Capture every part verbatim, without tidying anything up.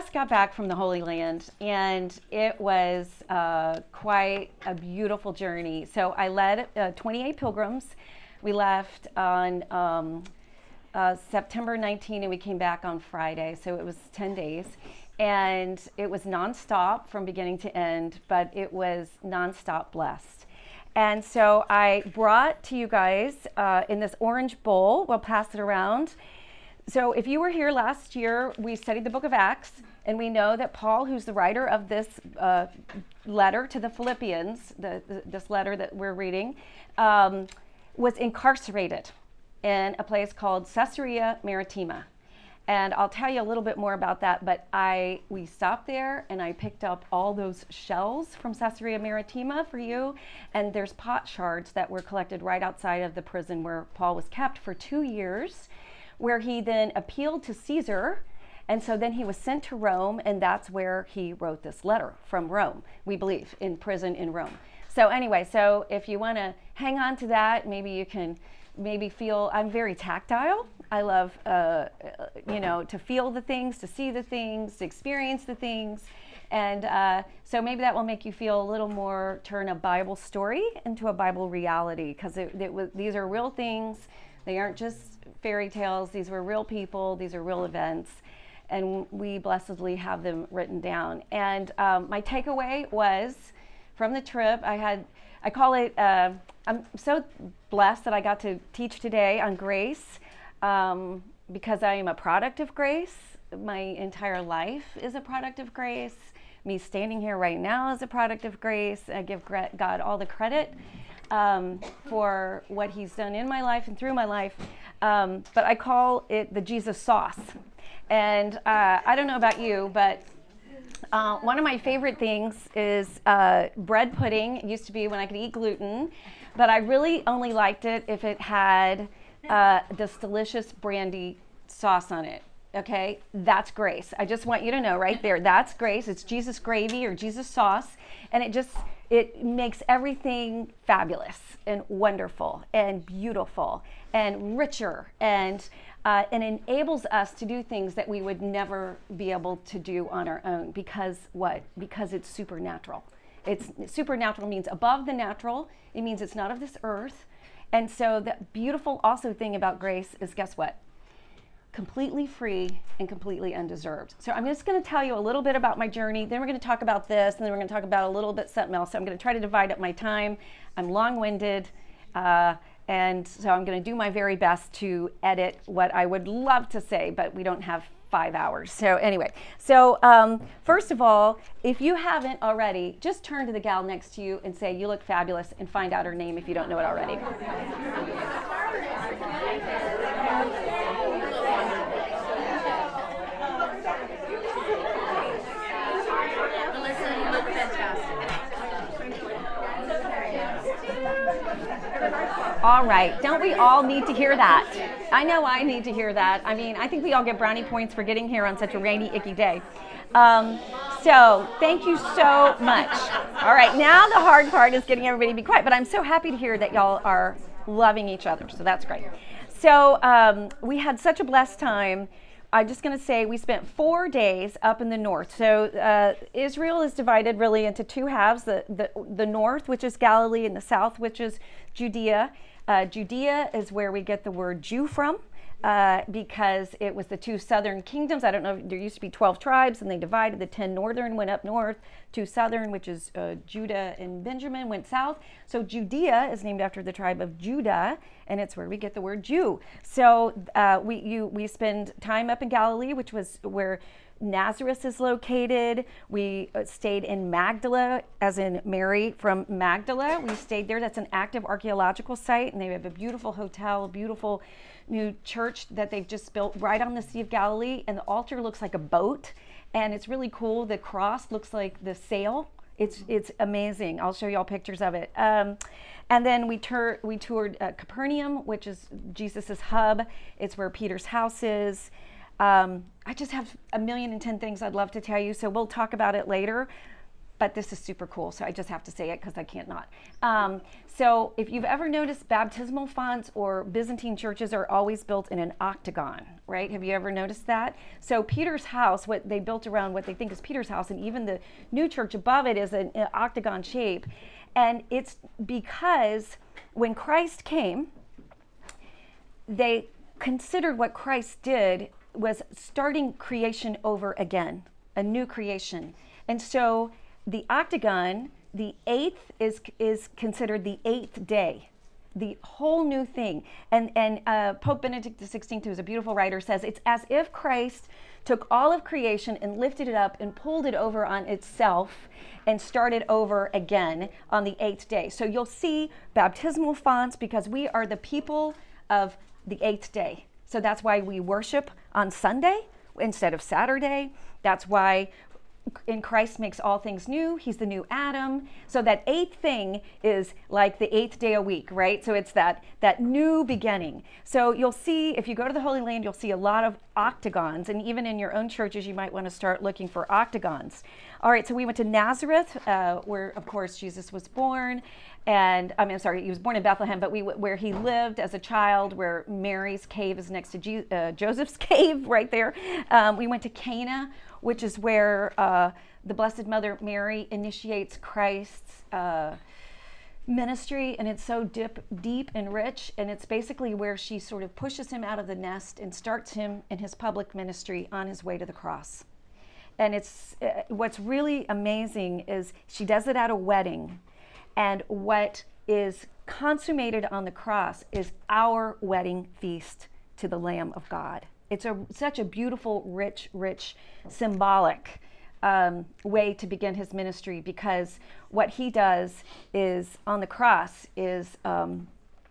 just got back from the Holy Land, and it was uh, quite a beautiful journey. So I led uh, twenty-eight pilgrims. We left on um, uh, September nineteenth, and we came back on Friday. So it was ten days, and it was nonstop from beginning to end, but it was nonstop blessed. And so I brought to you guys uh, in this orange bowl, we'll pass it around. So if you were here last year, we studied the book of Acts, and we know that Paul, who's the writer of this uh, letter to the Philippians, the, the, this letter that we're reading, um, was incarcerated in a place called Caesarea Maritima. And I'll tell you a little bit more about that, but I we stopped there and I picked up all those shells from Caesarea Maritima for you, and there's pot shards that were collected right outside of the prison where Paul was kept for two years, where he then appealed to Caesar, and so then he was sent to Rome, and that's where he wrote this letter from Rome, we believe, in prison in Rome. So anyway, so if you want to hang on to that, maybe you can maybe feel, I'm very tactile. I love, uh, you know, to feel the things, to see the things, to experience the things. And uh, so maybe that will make you feel a little more, turn a Bible story into a Bible reality, because it, it was, these are real things. They aren't just fairy tales. These were real people. These are real events. And we blessedly have them written down. And um, my takeaway was from the trip, I had, I call it, uh, I'm so blessed that I got to teach today on grace, um, because I am a product of grace. My entire life is a product of grace. Me standing here right now is a product of grace. I give God all the credit um, for what he's done in my life and through my life. Um, but I call it the Jesus sauce. And uh, I don't know about you, but uh, one of my favorite things is uh, bread pudding. It used to be when I could eat gluten, but I really only liked it if it had uh, this delicious brandy sauce on it. Okay, that's grace. I just want you to know right there, that's grace. It's Jesus gravy or Jesus sauce, and it just, it makes everything fabulous and wonderful and beautiful and richer, and uh, and enables us to do things that we would never be able to do on our own. Because what? Because it's supernatural. It's supernatural means above the natural. It means it's not of this earth. And so the beautiful also thing about grace is, guess what? Completely free and completely undeserved. So I'm just going to tell you a little bit about my journey. Then we're going to talk about this, and then we're going to talk about a little bit something else. So I'm going to try to divide up my time. I'm long-winded, uh, and so I'm going to do my very best to edit what I would love to say, but we don't have five hours. So anyway, so um, first of all, if you haven't already, just turn to the gal next to you and say, "You look fabulous," and find out her name if you don't know it already. All right, don't we all need to hear that? I know I need to hear that. I mean, I think we all get brownie points for getting here on such a rainy, icky day. Um, so thank you so much. All right, now the hard part is getting everybody to be quiet, but I'm so happy to hear that y'all are loving each other, so that's great. So um, we had such a blessed time. I'm just going to say we spent four days up in the north. So uh, Israel is divided really into two halves, the, the, the north, which is Galilee, and the south, which is Judea. Uh, Judea is where we get the word Jew from, uh, because it was the two southern kingdoms. I don't know, there used to be twelve tribes, and they divided. The ten northern went up north, two southern, which is uh, Judah and Benjamin, went south. So Judea is named after the tribe of Judah, and it's where we get the word Jew. So uh, we you we spend time up in Galilee, which was where Nazareth is located. We stayed in Magdala, as in Mary from Magdala. We stayed there. That's an active archaeological site, and they have a beautiful hotel, a beautiful new church that they've just built right on the Sea of Galilee, and the altar looks like a boat, and it's really cool. The cross looks like the sail. It's it's amazing. I'll show you all pictures of it. Um, and then we, tur- we toured uh, Capernaum, which is Jesus's hub. It's where Peter's house is. Um, I just have a million and ten things I'd love to tell you, so we'll talk about it later. but this is super cool, so I just have to say it because I can't not. Um, so if you've ever noticed, baptismal fonts or Byzantine churches are always built in an octagon, right? Have you ever noticed that? So Peter's house, what they built around what they think is Peter's house, and even the new church above it is an, an octagon shape. And it's because when Christ came, they considered what Christ did was starting creation over again, a new creation. And so the octagon, the eighth is is considered the eighth day, the whole new thing. And and uh, Pope Benedict the sixteenth, who's a beautiful writer, says it's as if Christ took all of creation and lifted it up and pulled it over on itself and started over again on the eighth day. So you'll see baptismal fonts because we are the people of the eighth day. So that's why we worship on Sunday instead of Saturday. That's why in Christ makes all things new. He's the new Adam. So that eighth thing is like the eighth day a week, right? So it's that that new beginning. So you'll see, if you go to the Holy Land, you'll see a lot of octagons. And even in your own churches, you might want to start looking for octagons. All right, so we went to Nazareth, uh, where, of course, Jesus was born. And I mean, I'm sorry, he was born in Bethlehem, but we where he lived as a child, where Mary's cave is next to Je- uh, Joseph's cave, right there. Um, we went to Cana, which is where uh, the Blessed Mother Mary initiates Christ's uh, ministry, and it's so dip, deep and rich, and it's basically where she sort of pushes him out of the nest and starts him in his public ministry on his way to the cross. And it's uh, what's really amazing is she does it at a wedding, and what is consummated on the cross is our wedding feast to the Lamb of God. It's a, such a beautiful, rich, rich, symbolic um, way to begin his ministry, because what he does is on the cross is um,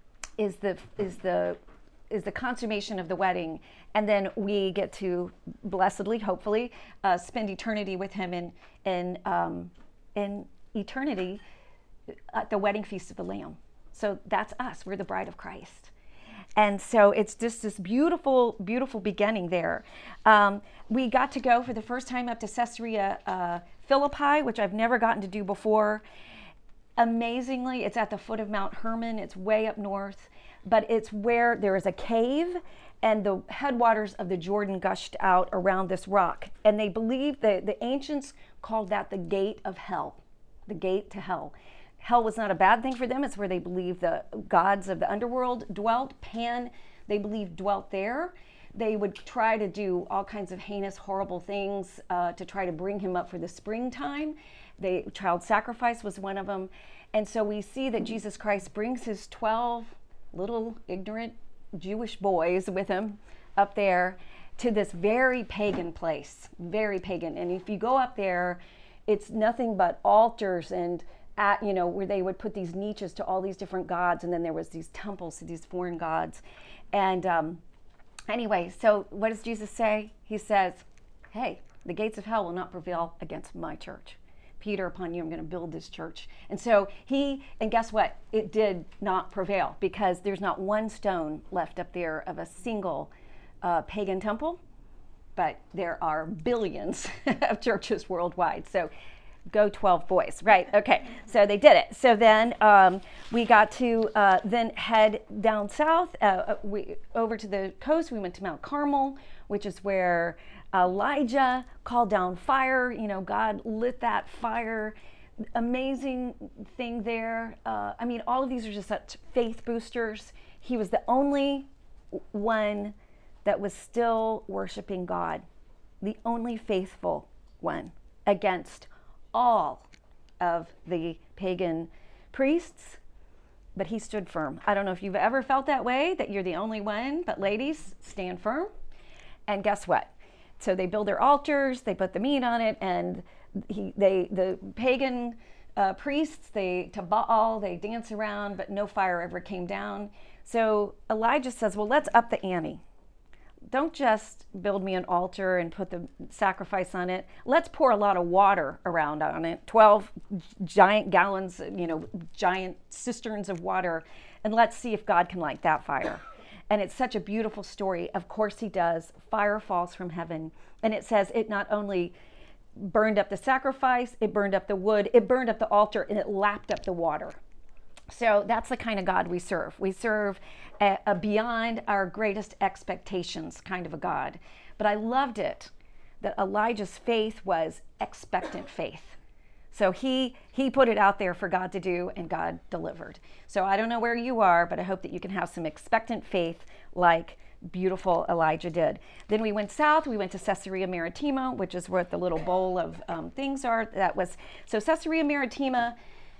is the is the is the consummation of the wedding, and then we get to blessedly, hopefully, uh, spend eternity with him in in um, in eternity at the wedding feast of the Lamb. So that's us. We're the bride of Christ. And so it's just this beautiful, beautiful beginning there. Um, we got to go for the first time up to Caesarea uh, Philippi, which I've never gotten to do before. Amazingly, it's at the foot of Mount Hermon. It's way up north, but it's where there is a cave and the headwaters of the Jordan gushed out around this rock. And they believe that the ancients called that the gate of hell, the gate to hell. Hell was not a bad thing for them. It's where they believed the gods of the underworld dwelt. Pan, they believed, dwelt there. They would try to do all kinds of heinous, horrible things uh, to try to bring him up for the springtime. They, child sacrifice was one of them. And so we see that Jesus Christ brings his twelve little ignorant Jewish boys with him up there to this very pagan place, very pagan. And if you go up there, it's nothing but altars and at, you know, where they would put these niches to all these different gods, and then there was these temples to these foreign gods. And um, anyway, so what does Jesus say? He says, hey, the gates of hell will not prevail against my church. Peter, upon you, I'm going to build this church. And so he, and guess what? It did not prevail, because there's not one stone left up there of a single uh, pagan temple, but there are billions of churches worldwide. So go twelve boys, right? Okay, so they did it. So then um, we got to uh, then head down south, uh, we over to the coast. We went to Mount Carmel, which is where Elijah called down fire. You know, God lit that fire. Amazing thing there. Uh, I mean, all of these are just such faith boosters. He was the only one that was still worshiping God, the only faithful one against all of the pagan priests, but he stood firm. I don't know if you've ever felt that way, that you're the only one, but ladies, stand firm. And guess what? So they build their altars, they put the meat on it, and he, they, the pagan uh, priests, they to Baal, they dance around, but no fire ever came down. So Elijah says, well, let's up the ante. Don't just build me an altar and put the sacrifice on it. Let's pour a lot of water around on it, twelve giant gallons, you know, giant cisterns of water, and let's see if God can light that fire. And it's such a beautiful story. Of course he does. Fire falls from heaven. And it says it not only burned up the sacrifice, it burned up the wood, it burned up the altar, and it lapped up the water. So that's the kind of God we serve. We serve a, a beyond our greatest expectations kind of a God. But I loved it that Elijah's faith was expectant faith. So he he put it out there for God to do, and God delivered. So I don't know where you are, but I hope that you can have some expectant faith like beautiful Elijah did. Then we went south. We went to Caesarea Maritima, which is where the little bowl of um, things are. That was so Caesarea Maritima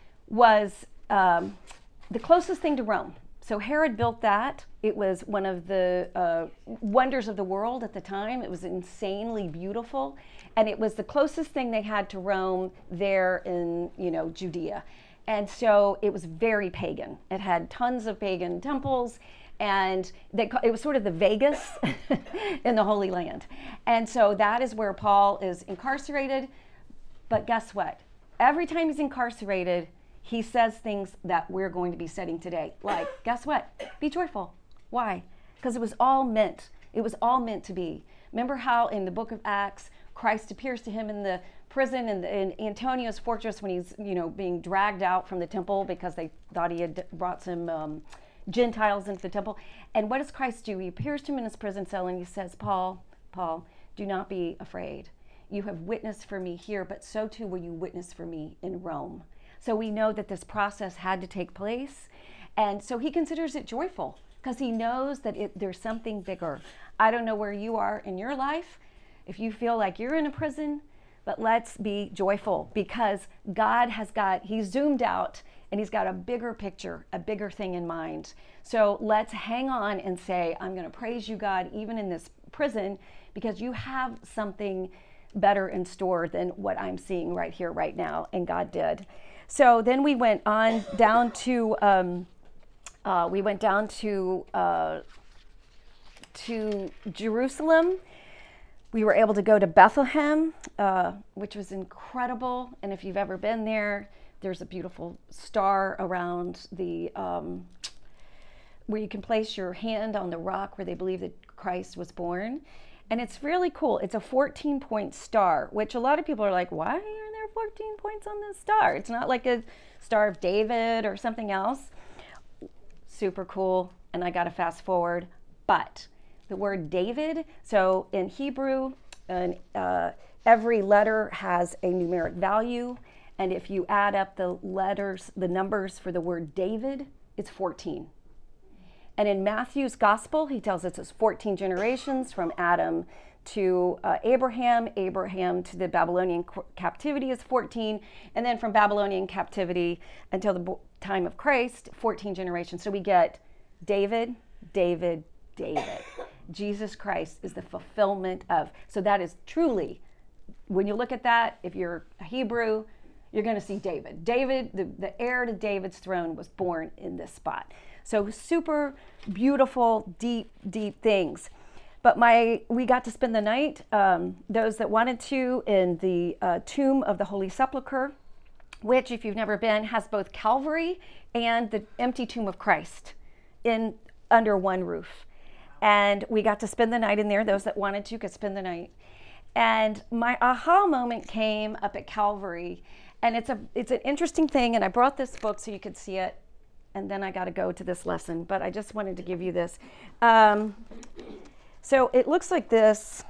was um, the closest thing to Rome. So Herod built that. It was one of the uh, wonders of the world at the time. It was insanely beautiful, and it was the closest thing they had to Rome there in, you know, Judea. And so it was very pagan. It had tons of pagan temples, and they, it was sort of the Vegas in the Holy Land. And so that is where Paul is incarcerated. But guess what? Every time he's incarcerated, he says things that we're going to be studying today. Like, guess what? Be joyful. Why? Because it was all meant. It was all meant to be. Remember how in the book of Acts, Christ appears to him in the prison in, the, in Antonio's fortress when he's, you know, being dragged out from the temple because they thought he had brought some um, Gentiles into the temple. And what does Christ do? He appears to him in his prison cell and he says, Paul, Paul, do not be afraid. You have witnessed for me here, but so too will you witness for me in Rome. So we know that this process had to take place. And so he considers it joyful because he knows that it, there's something bigger. I don't know where you are in your life, if you feel like you're in a prison, but let's be joyful because God has got, he's zoomed out and he's got a bigger picture, a bigger thing in mind. So let's hang on and say, I'm going to praise you, God, even in this prison, because you have something better in store than what I'm seeing right here, right now. And God did. So then we went on down to, um, uh, we went down to, uh, to Jerusalem. We were able to go to Bethlehem, uh, which was incredible. And if you've ever been there, there's a beautiful star around the, um, where you can place your hand on the rock where they believe that Christ was born. And it's really cool. It's a fourteen point star, which a lot of people are like, why are there fourteen points on this star? It's not like a Star of David or something else. Super cool. And I got to fast forward. But the word David, so in Hebrew, and, uh, every letter has a numeric value. And if you add up the letters, the numbers for the word David, it's fourteen. And in Matthew's gospel, he tells us it's fourteen generations from Adam to uh, Abraham, Abraham to the Babylonian captivity is fourteen, and then from Babylonian captivity until the time of Christ, fourteen generations. So we get David, David, David. Jesus Christ is the fulfillment of, so that is truly, when you look at that, if you're a Hebrew, you're going to see David. David, the, the heir to David's throne was born in this spot. So super beautiful, deep, deep things. But my, we got to spend the night, um, those that wanted to, in the uh, tomb of the Holy Sepulchre, which, if you've never been, has both Calvary and the empty tomb of Christ in under one roof. And we got to spend the night in there. Those that wanted to could spend the night. And my aha moment came up at Calvary. And it's a it's an interesting thing. And I brought this book so you could see it. And then I got to go to this lesson, but I just wanted to give you this. Um, so it looks like this.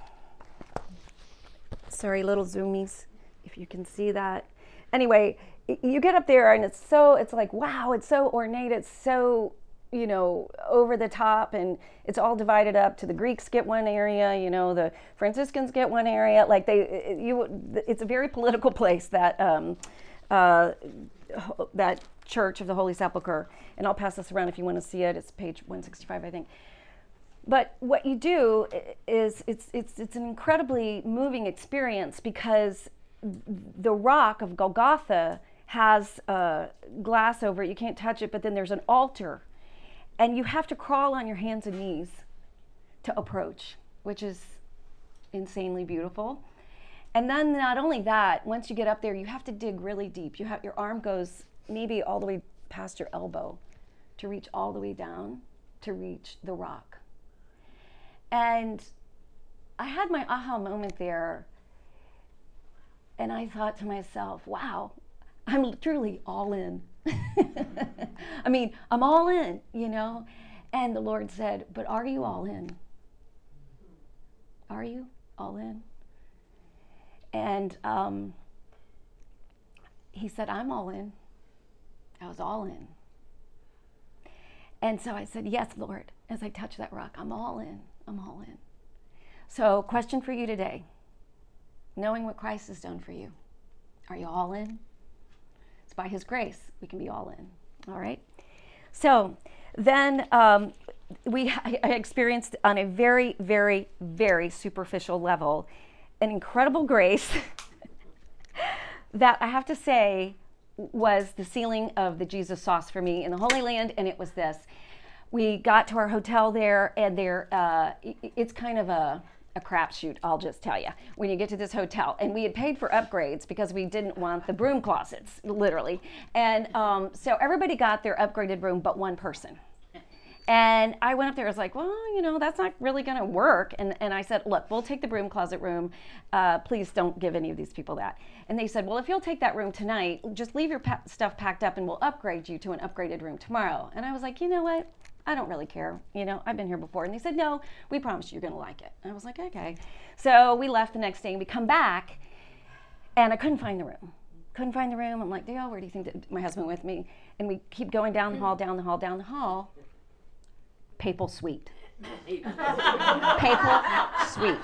Sorry, little zoomies, if you can see that. Anyway, you get up there and it's so, it's like, wow, it's so ornate. It's so, you know, over the top, and it's all divided up to the Greeks get one area, you know, the Franciscans get one area. Like they, you, it's a very political place, that, um, uh, that Church of the Holy Sepulchre. And I'll pass this around if you want to see it. It's page one sixty-five, I think. But what you do is it's it's it's an incredibly moving experience, because the rock of Golgotha has uh, glass over it. You can't touch it, but then there's an altar, and you have to crawl on your hands and knees to approach, which is insanely beautiful. And then not only that, once you get up there, you have to dig really deep. You have your arm goes maybe all the way past your elbow to reach all the way down to reach the rock. And I had my aha moment there. And I thought to myself, wow, I'm truly all in. I mean, I'm all in, you know. And the Lord said, but are you all in? Are you all in? And um, he said, I'm all in. I was all in. And so I said, yes, Lord, as I touched that rock, I'm all in. I'm all in. So, question for you today. Knowing what Christ has done for you, are you all in? It's by his grace we can be all in. All right? So, then um, we I experienced on a very, very, very superficial level an incredible grace that I have to say was the sealing of the Jesus sauce for me in the Holy Land, and it was this. We got to our hotel there, and there uh, it's kind of a, a crapshoot, I'll just tell you, when you get to this hotel. And we had paid for upgrades because we didn't want the broom closets, literally. And um, so everybody got their upgraded room but one person. And I went up there, I was like, well, you know, that's not really going to work. And, and I said, look, we'll take the broom closet room. Uh, please don't give any of these people that. And they said, well, if you'll take that room tonight, just leave your pa- stuff packed up and we'll upgrade you to an upgraded room tomorrow. And I was like, you know what? I don't really care. You know, I've been here before. And they said, no, we promise you're going to like it. And I was like, okay. So we left the next day and we come back and I couldn't find the room. Couldn't find the room. I'm like, Dale, where do you think that my husband with me? And we keep going down the hall, down the hall, down the hall. Papal suite. Papal suite.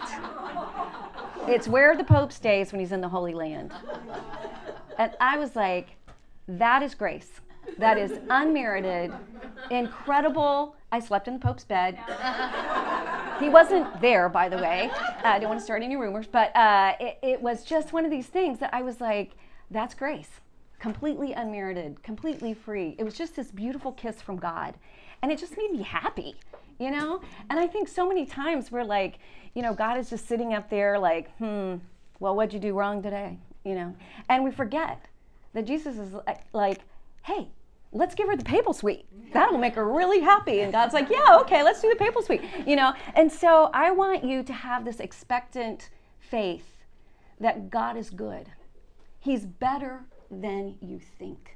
It's where the Pope stays when he's in the Holy Land. And I was like, that is grace. That is unmerited, incredible. I slept in the Pope's bed. He wasn't there, by the way. Uh, I don't want to start any rumors, but uh, it, it was just one of these things that I was like, that's grace. Completely unmerited, completely free. It was just this beautiful kiss from God. And it just made me happy, you know? And I think so many times we're like, you know, God is just sitting up there like, hmm, well, what'd you do wrong today? You know? And we forget that Jesus is like, hey, let's give her the papal suite. That'll make her really happy. And God's like, yeah, okay, let's do the papal suite, you know? And so I want you to have this expectant faith that God is good. He's better than you think.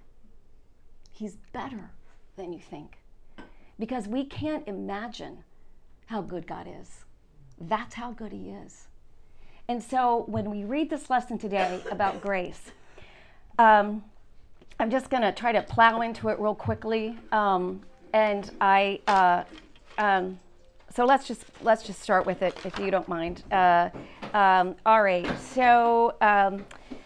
He's better than you think. Because we can't imagine how good God is. That's how good he is. And so when we read this lesson today about grace, um, I'm just going to try to plow into it real quickly. Um, and I, uh, um, so let's just let's just start with it, if you don't mind. Uh, um, all right. So um,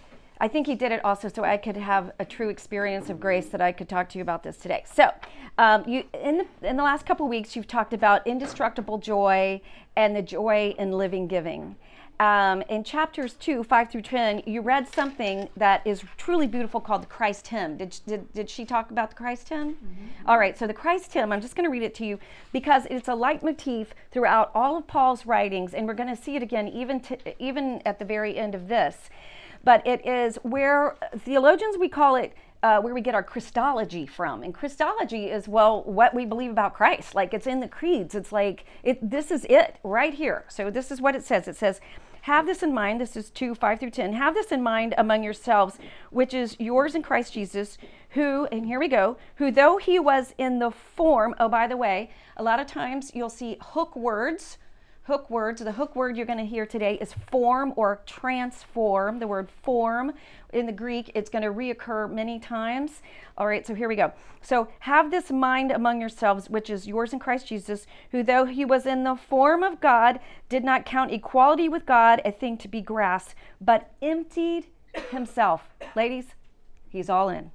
I think he did it also so I could have a true experience of grace that I could talk to you about this today. So um, you in the in the last couple of weeks, you've talked about indestructible joy and the joy in living giving. Um, in chapters two, five through ten, you read something that is truly beautiful called the Christ hymn. Did, did, did she talk about the Christ hymn? Mm-hmm. All right, so the Christ hymn, I'm just going to read it to you because it's a leitmotif throughout all of Paul's writings, and we're going to see it again even, to, even at the very end of this. But it is where theologians, we call it, uh, where we get our Christology from. And Christology is, well, what we believe about Christ. Like, it's in the creeds. It's like, it. this is it right here. So this is what it says. It says, have this in mind, this is two, five through ten, have this in mind among yourselves, which is yours in Christ Jesus, who, and here we go, who though he was in the form, oh, by the way, a lot of times you'll see hook words, hook words. The hook word you're going to hear today is form or transform. The word form in the Greek, it's going to reoccur many times. All right, so here we go. So have this mind among yourselves, which is yours in Christ Jesus, who though he was in the form of God, did not count equality with God a thing to be grasped, but emptied himself. Ladies, he's all in.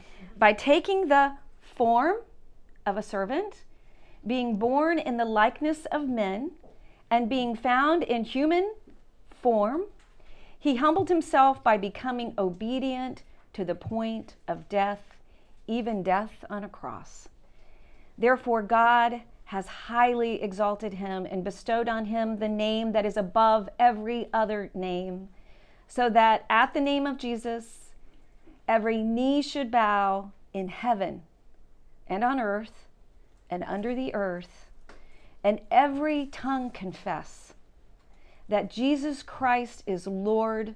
By taking the form of a servant, being born in the likeness of men, and being found in human form, he humbled himself by becoming obedient to the point of death, even death on a cross. Therefore, God has highly exalted him and bestowed on him the name that is above every other name, so that at the name of Jesus, every knee should bow in heaven and on earth and under the earth, and every tongue confess that Jesus Christ is Lord,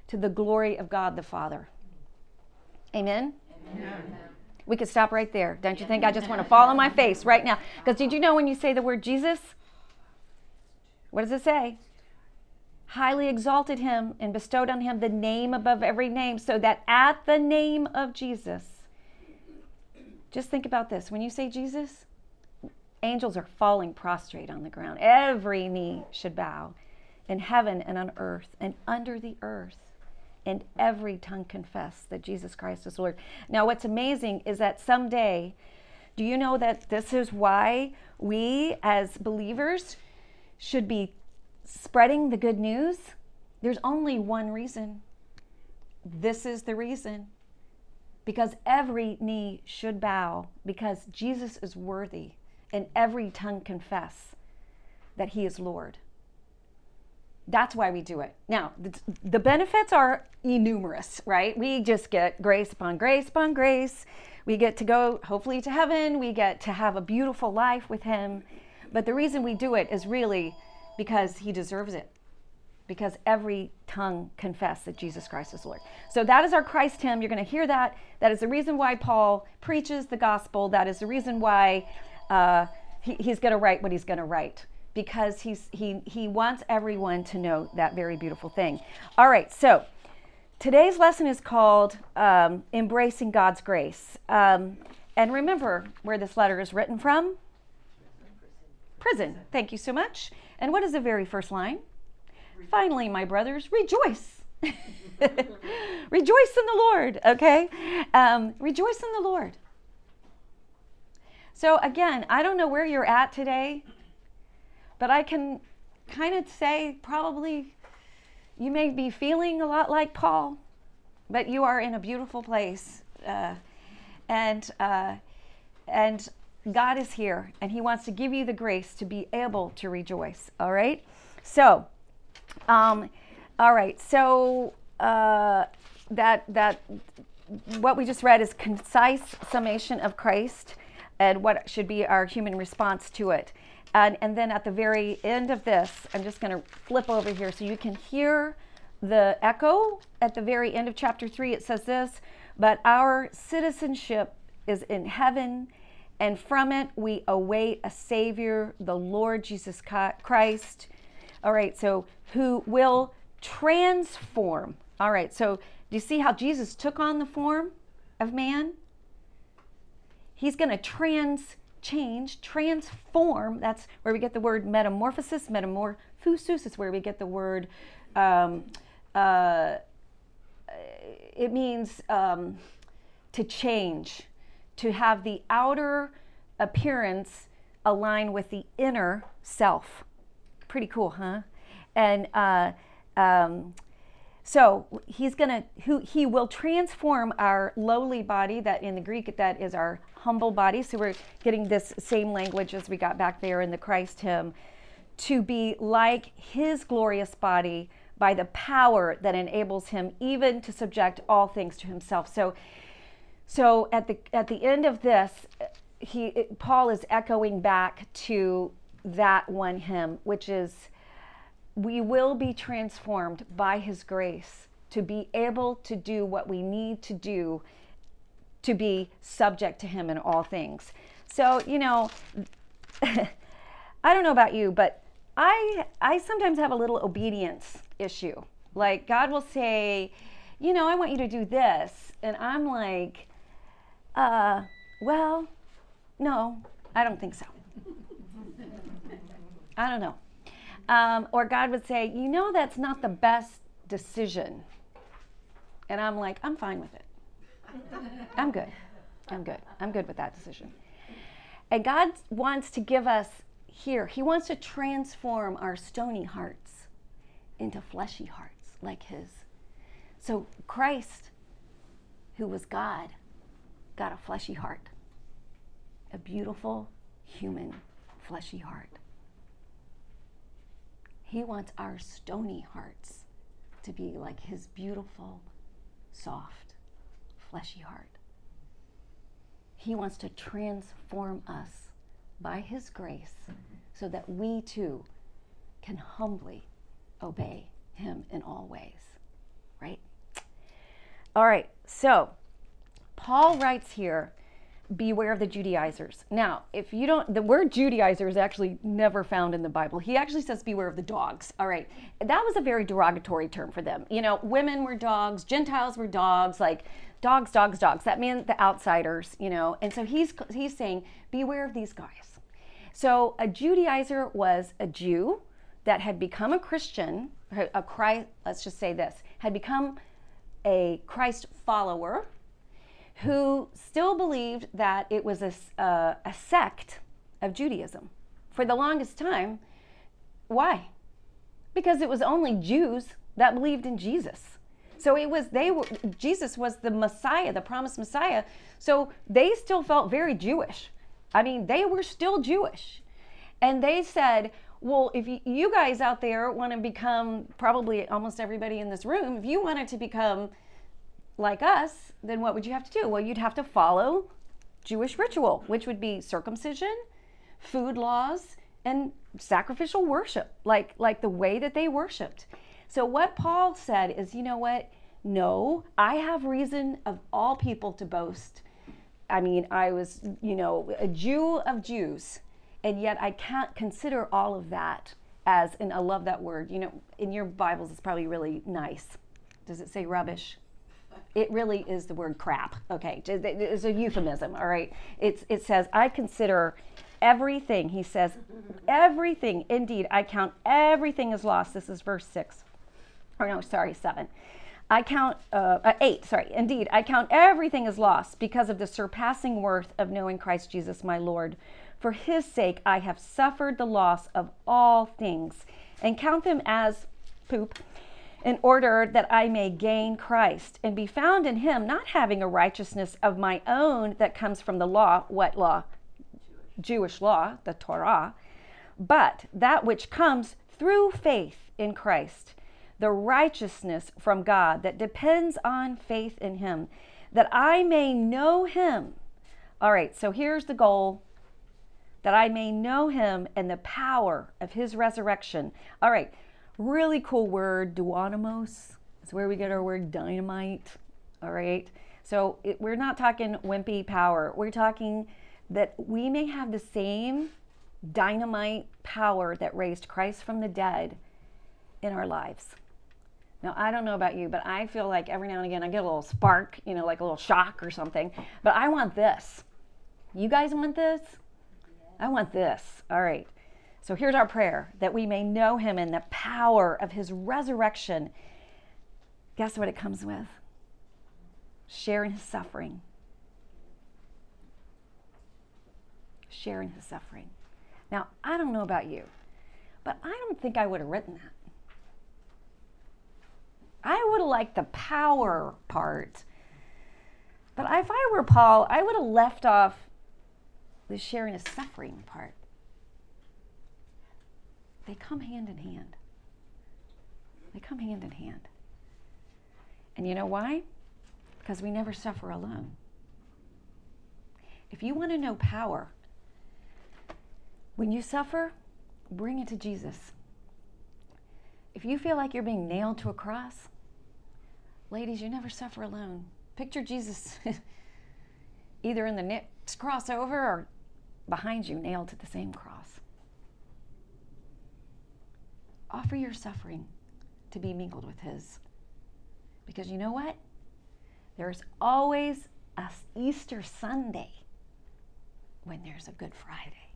to the glory of God the Father. Amen? Amen. We could stop right there. Don't you think? I just want to fall on my face right now. Because did you know when you say the word Jesus, what does it say? Highly exalted him and bestowed on him the name above every name, so that at the name of Jesus, just think about this. When you say Jesus, angels are falling prostrate on the ground. Every knee should bow in heaven and on earth and under the earth, and every tongue confess that Jesus Christ is Lord. Now, what's amazing is that someday, do you know that this is why we as believers should be spreading the good news? There's only one reason. This is the reason. Because every knee should bow, because Jesus is worthy, and every tongue confess that he is Lord. That's why we do it. Now, the, the benefits are innumerous, right? We just get grace upon grace upon grace. We get to go, hopefully, to heaven. We get to have a beautiful life with him. But the reason we do it is really because he deserves it. Because every tongue confess that Jesus Christ is Lord. So that is our Christ hymn. You're going to hear that. That is the reason why Paul preaches the gospel. That is the reason why uh, he, he's going to write what he's going to write. Because he's, he, he wants everyone to know that very beautiful thing. All right, so today's lesson is called um, Embracing God's Grace. Um, and remember where this letter is written from? Prison. Thank you so much. And what is the very first line? Finally, my brothers, rejoice. Rejoice in the Lord, okay? Um, rejoice in the Lord. So again, I don't know where you're at today, but I can kind of say probably you may be feeling a lot like Paul, but you are in a beautiful place. Uh, and uh, and God is here, and he wants to give you the grace to be able to rejoice, all right? So, um, all right, so uh, that, that what we just read is concise summation of Christ and what should be our human response to it. And, and then at the very end of this, I'm just going to flip over here so you can hear the echo at the very end of chapter three. It says this, but our citizenship is in heaven, and from it we await a Savior, the Lord Jesus Christ. All right, so who will transform. All right, so do you see how Jesus took on the form of man? He's going to trans change, transform. That's where we get the word metamorphosis. Metamorphosis is where we get the word, um, uh, it means um, to change, to have the outer appearance align with the inner self. Pretty cool, huh? And uh, um, so he's gonna, who he will transform our lowly body, that in the Greek that is our humble body. So we're getting this same language as we got back there in the Christ hymn, to be like his glorious body by the power that enables him even to subject all things to himself. So, so at the at the end of this, he Paul is echoing back to that one hymn, which is, we will be transformed by his grace to be able to do what we need to do to be subject to him in all things. So, you know, I don't know about you, but I I sometimes have a little obedience issue. Like God will say, you know, I want you to do this. And I'm like, uh, well, no, I don't think so. I don't know. Um, or God would say, you know, that's not the best decision. And I'm like, I'm fine with it. I'm good. I'm good. I'm good with that decision. And God wants to give us here, he wants to transform our stony hearts into fleshy hearts like his. So Christ, who was God, got a fleshy heart. A beautiful, human, fleshy heart. He wants our stony hearts to be like his beautiful, soft, fleshy heart. He wants to transform us by his grace so that we too can humbly obey him in all ways, right? All right, so Paul writes here, beware of the Judaizers. Now, if you don't, the word Judaizer is actually never found in the Bible. He actually says beware of the dogs. All right, that was a very derogatory term for them. You know, women were dogs, Gentiles were dogs, like dogs, dogs, dogs. That meant the outsiders, you know. And so he's he's saying beware of these guys. So a Judaizer was a Jew that had become a Christian, a Christ, let's just say this, had become a Christ follower who still believed that it was a, uh, a sect of Judaism. For the longest time, why? Because it was only Jews that believed in Jesus. So it was, they were, Jesus was the Messiah, the promised Messiah. So they still felt very Jewish. I mean, they were still Jewish. And they said, well, if you, you guys out there want to become, probably almost everybody in this room, if you wanted to become like us, then what would you have to do? Well, you'd have to follow Jewish ritual, which would be circumcision, food laws, and sacrificial worship, like, like the way that they worshiped. So what Paul said is, you know what? No, I have reason of all people to boast. I mean, I was, you know, a Jew of Jews, and yet I can't consider all of that as, and I love that word, you know, in your Bibles it's probably really nice. Does it say rubbish? It really is the word crap. Okay, it's a euphemism, all right? It's, it says, I consider everything, he says, everything, indeed, I count everything as lost. This is verse six. Or no, sorry, seven. I count, uh, uh, eight, sorry. Indeed, I count everything as lost because of the surpassing worth of knowing Christ Jesus my Lord. For his sake, I have suffered the loss of all things and count them as poop, in order that I may gain Christ and be found in him, not having a righteousness of my own that comes from the law. What law? Jewish, Jewish law, the Torah, but that which comes through faith in Christ, the righteousness from God that depends on faith in him, that I may know him. All right, so here's the goal, that I may know him and the power of his resurrection. All right, really cool word, dunamis. It's where we get our word dynamite. All right, so it, we're not talking wimpy power. We're talking that we may have the same dynamite power that raised Christ from the dead in our lives. Now, I don't know about you, but I feel like every now and again I get a little spark, you know, like a little shock or something. But I want this. You guys want this? I want this. All right. So here's our prayer, that we may know him in the power of his resurrection. Guess what it comes with? Sharing his suffering. Sharing his suffering. Now, I don't know about you, but I don't think I would have written that. I would have liked the power part. But if I were Paul, I would have left off the sharing his suffering part. They come hand in hand. They come hand in hand. And you know why? Because we never suffer alone. If you want to know power, when you suffer, bring it to Jesus. If you feel like you're being nailed to a cross, ladies, you never suffer alone. Picture Jesus either in the next crossover or behind you, nailed to the same cross. Offer your suffering to be mingled with his. Because you know what? There's always a Easter Sunday when there's a Good Friday.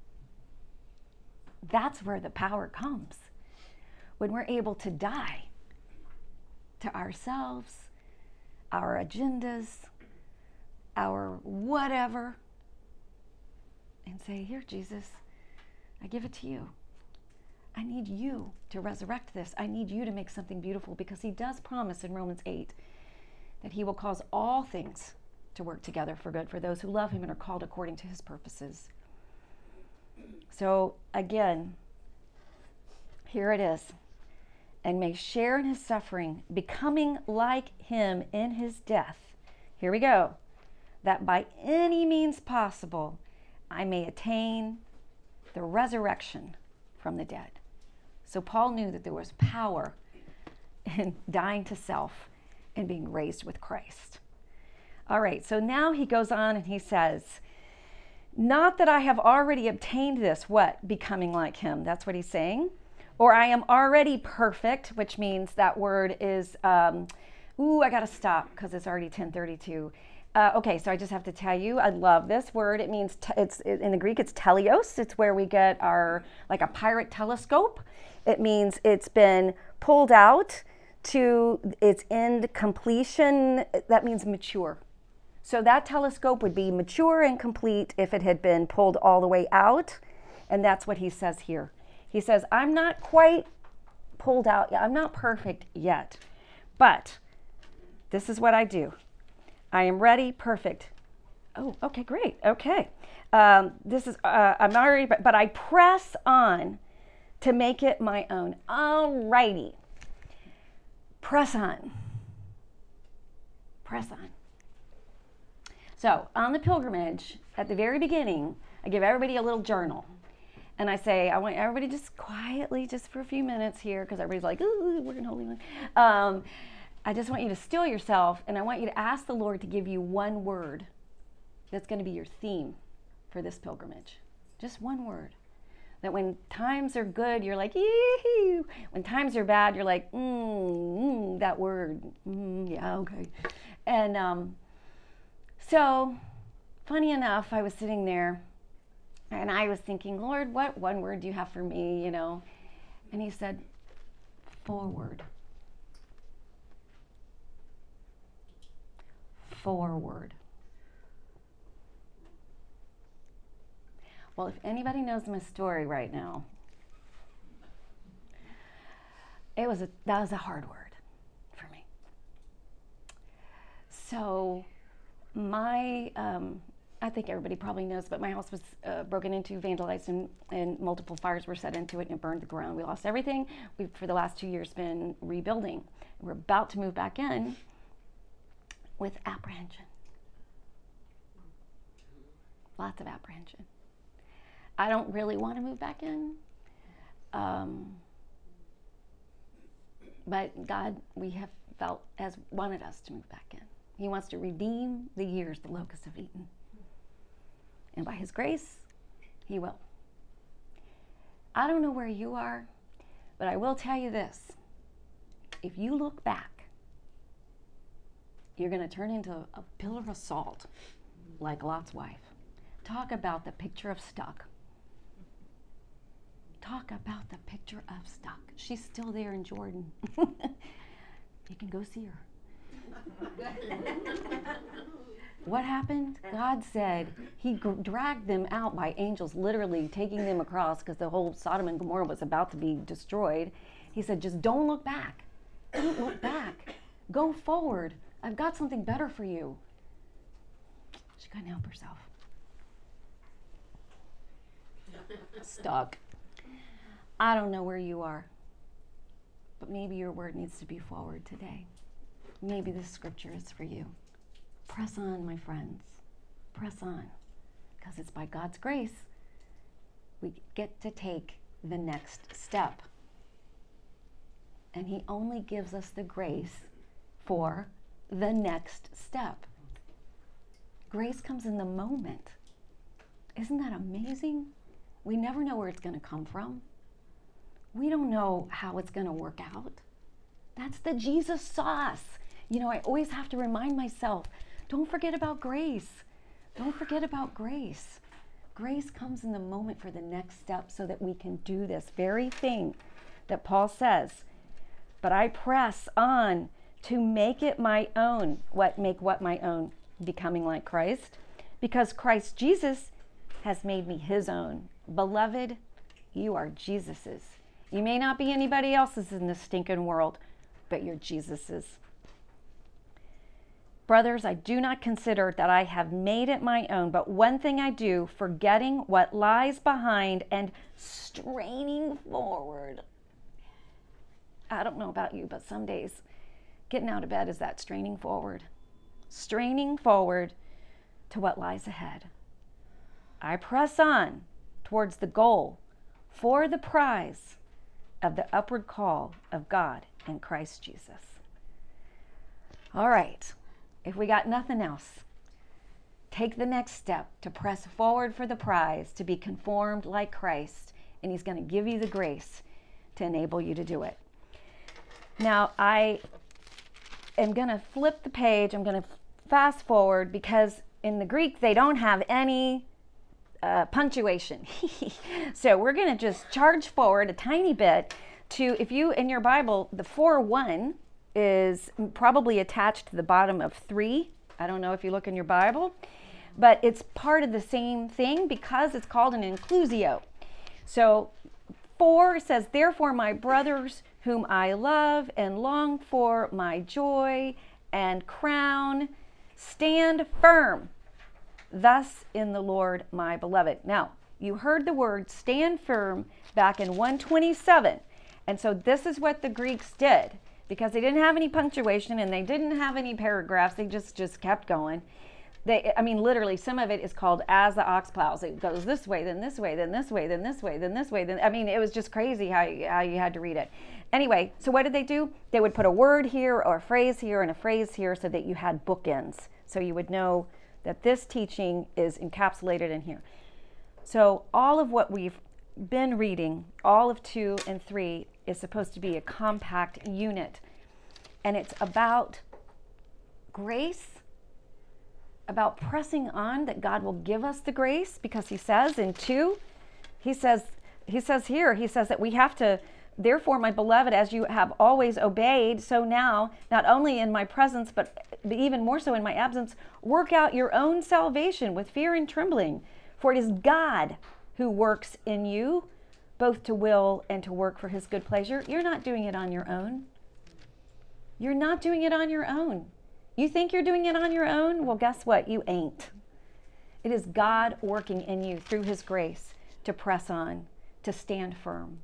That's where the power comes. When we're able to die to ourselves, our agendas, our whatever, and say, here, Jesus, I give it to you. I need you to resurrect this. I need you to make something beautiful, because he does promise in Romans eight that he will cause all things to work together for good for those who love him and are called according to his purposes. So again, here it is. And may share in his suffering, becoming like him in his death. Here we go. That by any means possible, I may attain the resurrection from the dead. So Paul knew that there was power in dying to self and being raised with Christ. All right, so now he goes on and he says, not that I have already obtained this, what? Becoming like him. That's what he's saying. Or I am already perfect, which means that word is, um, ooh, I got to stop because it's already ten thirty-two. Uh, okay, so I just have to tell you, I love this word. It means, te- it's in the Greek, it's teleos. It's where we get our, like a pirate telescope. It means it's been pulled out to its end completion. That means mature. So that telescope would be mature and complete if it had been pulled all the way out. And that's what he says here. He says, I'm not quite pulled out yet. I'm not perfect yet. But this is what I do. I am ready, perfect. Oh, okay, great. Okay. Um, this is, uh, I'm already, but, but I press on to make it my own. All righty. Press on. Press on. So on the pilgrimage, at the very beginning, I give everybody a little journal. And I say, I want everybody just quietly, just for a few minutes here, because everybody's like, ooh, we're in Holy Land. Um, I just want you to still yourself, and I want you to ask the Lord to give you one word that's going to be your theme for this pilgrimage. Just one word. That when times are good, you're like, yee-hoo. When times are bad, you're like, mm, mm that word. Mm, yeah, okay. And um, so, funny enough, I was sitting there, and I was thinking, Lord, what one word do you have for me, you know? And he said, forward. Forward. Well, if anybody knows my story right now, it was a, that was a hard word for me. So my, um, I think everybody probably knows, but my house was uh, broken into, vandalized, and, and multiple fires were set into it, and it burned the ground. We lost everything. We've, for the last two years, been rebuilding. We're about to move back in with apprehension. Lots of apprehension. I don't really want to move back in. Um, but God, we have felt, has wanted us to move back in. He wants to redeem the years the locusts have eaten. And by his grace, he will. I don't know where you are, but I will tell you this. If you look back, you're going to turn into a pillar of salt, like Lot's wife. Talk about the picture of stuck. Talk about the picture of stuck. She's still there in Jordan. You can go see her. What happened? God said he g- dragged them out by angels, literally taking them across because the whole Sodom and Gomorrah was about to be destroyed. He said, just don't look back. Don't look back. Go forward. I've got something better for you. She couldn't help herself. Stuck. I don't know where you are, but maybe your word needs to be forward today. Maybe this scripture is for you. Press on, my friends. Press on, because it's by God's grace we get to take the next step. And he only gives us the grace for the next step. Grace comes in the moment. Isn't that amazing? We never know where it's going to come from. We don't know how it's going to work out. That's the Jesus sauce. You know, I always have to remind myself, don't forget about grace. Don't forget about grace. Grace comes in the moment for the next step so that we can do this very thing that Paul says. But I press on to make it my own. What make what my own? Becoming like Christ. Because Christ Jesus has made me his own. Beloved, you are Jesus's. You may not be anybody else's in this stinking world, but you're Jesus's. Brothers, I do not consider that I have made it my own, but one thing I do, forgetting what lies behind and straining forward. I don't know about you, but some days getting out of bed is that straining forward. Straining forward to what lies ahead. I press on towards the goal for the prize of the upward call of God in Christ Jesus. All right, if we got nothing else, take the next step to press forward for the prize, to be conformed like Christ, and he's going to give you the grace to enable you to do it. Now, I am going to flip the page. I'm going to fast forward because in the Greek, they don't have any uh, punctuation. So we're going to just charge forward a tiny bit to, if you, in your Bible, the four one is probably attached to the bottom of three. I don't know if you look in your Bible, but it's part of the same thing because it's called an inclusio. So four says, therefore, my brothers, whom I love and long for, my joy and crown, stand firm thus in the Lord, my beloved. Now, you heard the word stand firm back in one twenty-seven. And so this is what the Greeks did, because they didn't have any punctuation and they didn't have any paragraphs. They just, just kept going. They, I mean, literally, some of it is called as the ox plows. It goes this way, then this way, then this way, then this way, then this way. Then I mean, it was just crazy how you, how you had to read it. Anyway, so what did they do? They would put a word here or a phrase here and a phrase here so that you had bookends. So you would know that this teaching is encapsulated in here. So all of what we've been reading, all of two and three, is supposed to be a compact unit. And it's about grace, about pressing on that God will give us the grace, because he says in two, he says, he says here, he says that we have to, therefore, my beloved, as you have always obeyed, so now, not only in my presence, but even more so in my absence, work out your own salvation with fear and trembling. For it is God who works in you, both to will and to work for his good pleasure. You're not doing it on your own. You're not doing it on your own. You think you're doing it on your own? Well, guess what? You ain't. It is God working in you through his grace to press on, to stand firm.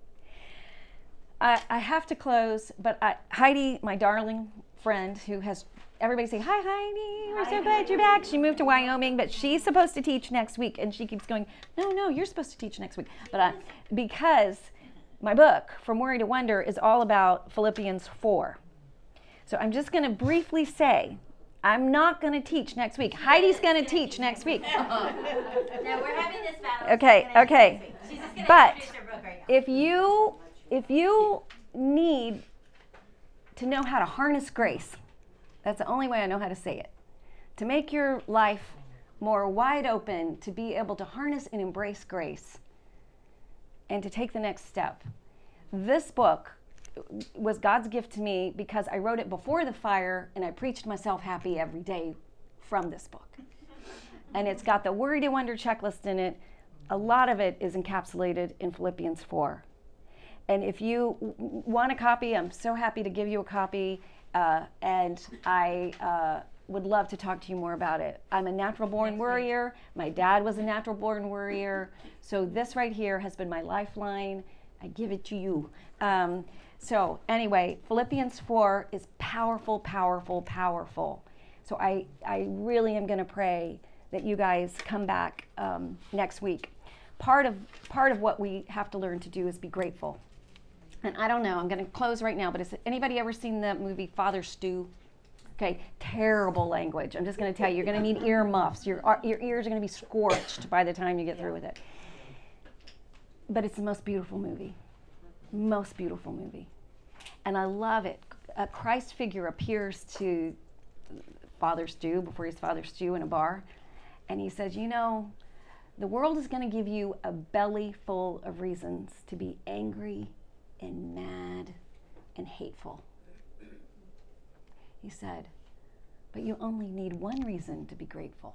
I, I have to close, but I, Heidi, my darling friend, who has, everybody say, hi, Heidi, we're so glad you're back. She moved to Wyoming, but she's supposed to teach next week. And she keeps going, no, no, you're supposed to teach next week. But I, because my book, From Worry to Wonder, is all about Philippians four. So I'm just going to briefly say, I'm not going to teach next week. Heidi's going to teach next week. No, we're having this battle. Okay, okay. She's just going to But introduce her book right now. if you if you need to know how to harness grace, that's the only way I know how to say it. To make your life more wide open, to be able to harness and embrace grace, and to take the next step. This book was God's gift to me because I wrote it before the fire and I preached myself happy every day from this book. And it's got the Worry to Wonder checklist in it. A lot of it is encapsulated in Philippians four. And if you w- want a copy, I'm so happy to give you a copy. Uh, and I uh, would love to talk to you more about it. I'm a natural born worrier. My dad was a natural born worrier. So this right here has been my lifeline. I give it to you. Um, so anyway, Philippians four is powerful, powerful, powerful. So I, I really am going to pray that you guys come back um, next week. Part of, part of what we have to learn to do is be grateful. And I don't know, I'm going to close right now, but has anybody ever seen the movie Father Stu? Okay, terrible language. I'm just going to tell you, you're going to need ear muffs. Your, your ears are going to be scorched by the time you get through with it. But it's the most beautiful movie. Most beautiful movie. And I love it. A Christ figure appears to Father Stu before he's Father Stu in a bar. And he says, you know, the world is going to give you a belly full of reasons to be angry and mad and hateful. He said, but you only need one reason to be grateful.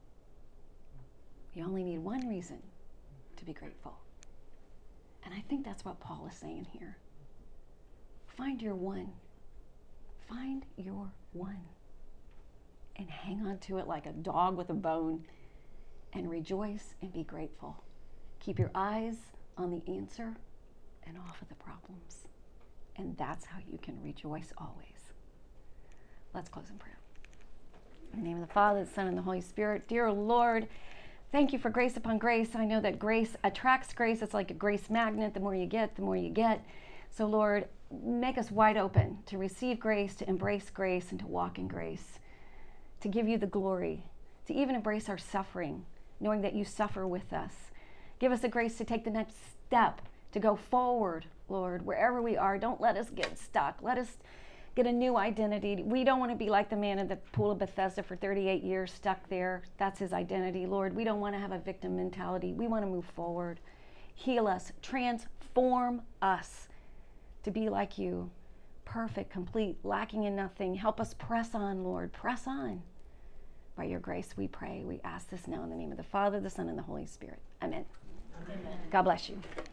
You only need one reason to be grateful. And I think that's what Paul is saying here. Find your one. Find your one. And hang on to it like a dog with a bone. And rejoice and be grateful. Keep your eyes on the answer and off of the problems. And that's how you can rejoice always. Let's close in prayer. In the name of the Father, the Son, and the Holy Spirit. Dear Lord, thank you for grace upon grace. I know that grace attracts grace. It's like a grace magnet. The more you get, the more you get. So Lord, make us wide open to receive grace, to embrace grace, and to walk in grace, to give you the glory, to even embrace our suffering, knowing that you suffer with us. Give us the grace to take the next step, to go forward, Lord, wherever we are. Don't let us get stuck. Let us get a new identity. We don't want to be like the man in the pool of Bethesda for thirty-eight years, stuck there. That's his identity, Lord. We don't want to have a victim mentality. We want to move forward. Heal us, transform us to be like you, perfect, complete, lacking in nothing. Help us press on, Lord, press on. By your grace, we pray. We ask this now in the name of the Father, the Son, and the Holy Spirit. Amen. Amen. God bless you.